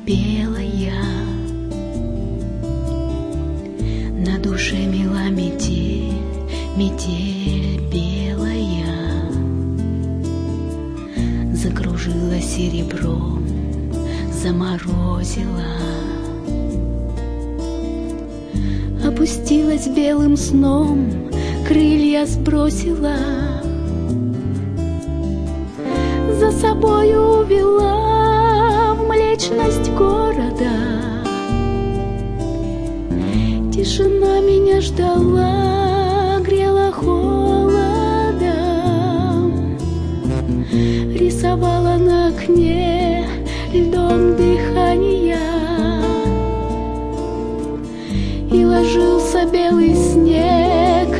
белая, на душе мила метель, метель белая, закружила серебром, заморозила, опустилась белым сном, крылья сбросила, за собою увела в млечность города. Тишина меня ждала, грела холодом, рисовала на окне льдом дыхания, и ложился белый снег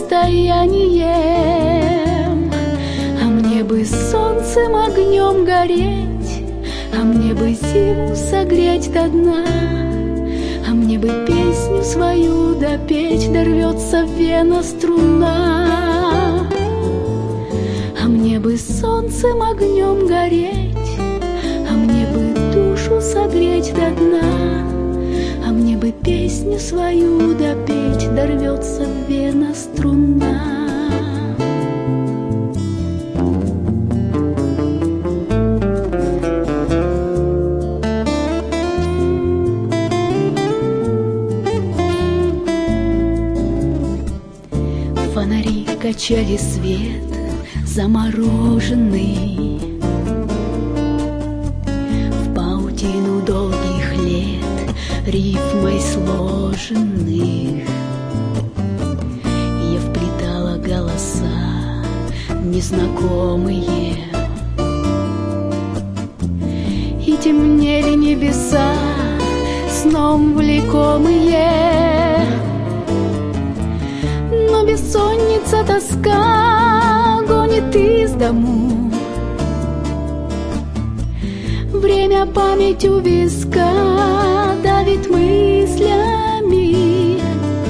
расстоянием. А мне бы солнцем, огнем гореть, а мне бы зиму согреть до дна, а мне бы песню свою допеть, дорвется в вена струна. А мне бы солнцем, огнем гореть, а мне бы душу согреть до дна, а мне бы песню свою допеть, дорвется в вена струна. Фонари качали свет замороженный, в паутину долгих лет рифмой сложенных. Я вплетала голоса незнакомые, и темнели небеса сном влекомые. Но бессонница, тоска гонит из дому, время память у виска давит мыслями,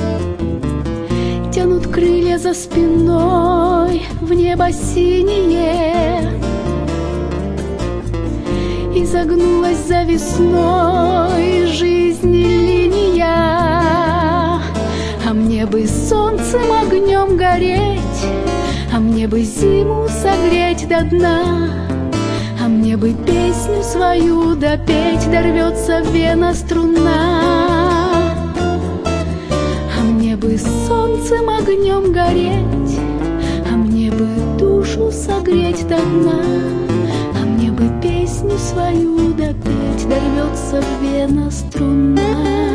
тянут крылья за спиной в небо синее, и загнулась за весной жизни линия. А мне бы солнцем, огнем гореть, а мне бы зиму согреть до дна, а мне бы песню свою допеть, дорвется в вена струна. А мне бы солнцем, огнем гореть, а мне бы душу согреть до дна, а мне бы песню свою допеть, дорвется в вена струна.